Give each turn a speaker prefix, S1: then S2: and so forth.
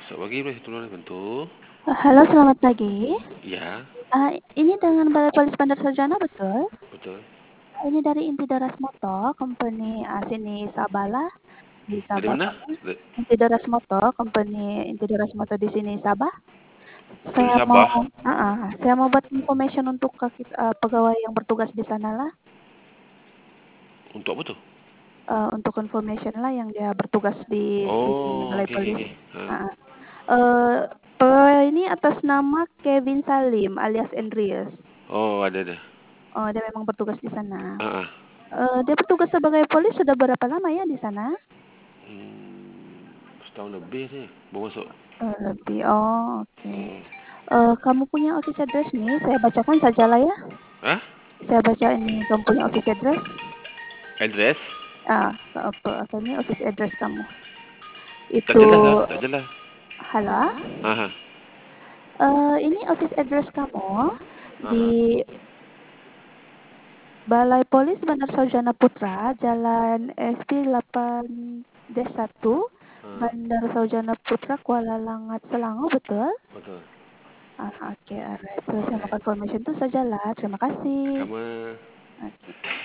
S1: Selamat pagi, Bro. Tolong bantu.
S2: Halo, selamat pagi.
S1: Ya,
S2: Ini dengan Balai Polis Bandar Sarjana, betul?
S1: betul.
S2: Ini dari Intidaras Moto, company sini Sabala, di
S1: Dari
S2: Sabah
S1: mana?
S2: sana.
S1: Da-
S2: Intidaras Moto, company Intidaras Moto di sini Sabah.
S1: Dari
S2: Saya mau,
S1: Sabah.
S2: saya mau buat information untuk pegawai yang bertugas di sana lah,
S1: Untuk apa tuh?
S2: untuk information lah yang dia bertugas di sini
S1: Oh,
S2: Balai
S1: oke, oke,
S2: Polis.
S1: oke.
S2: Ah, eh, pegawai ini atas nama Kevin Salim alias Andreas.
S1: Oh, ada.
S2: Oh, dia memang bertugas di sana.
S1: Ah, ah.
S2: Dia bertugas sebagai polis sudah berapa lama ya di sana?
S1: Setahun lebih sih. Baru masuk.
S2: Lebih. Oh, oke.
S1: Hmm.
S2: Kamu punya office address nih, saya bacakan sajalah ya.
S1: Hah?
S2: Saya baca ini kamu punya office address.
S1: Address?
S2: Apa ini office address kamu?
S1: Tak
S2: Itu
S1: jelas lah, tak jelas.
S2: halo.
S1: Ah, ah.
S2: Ini office address kamu
S1: Ah,
S2: di
S1: ah.
S2: Balai Polis Bandar Sarjana Putra, Jalan SP 8-1,
S1: Ah,
S2: Bandar Sarjana Putra, Kuala Langat, Selangor, betul?
S1: betul.
S2: Oke, alright. So, saya mau
S1: Alright.
S2: confirmation itu sajalah. Terima kasih.
S1: Sama.
S2: Oke.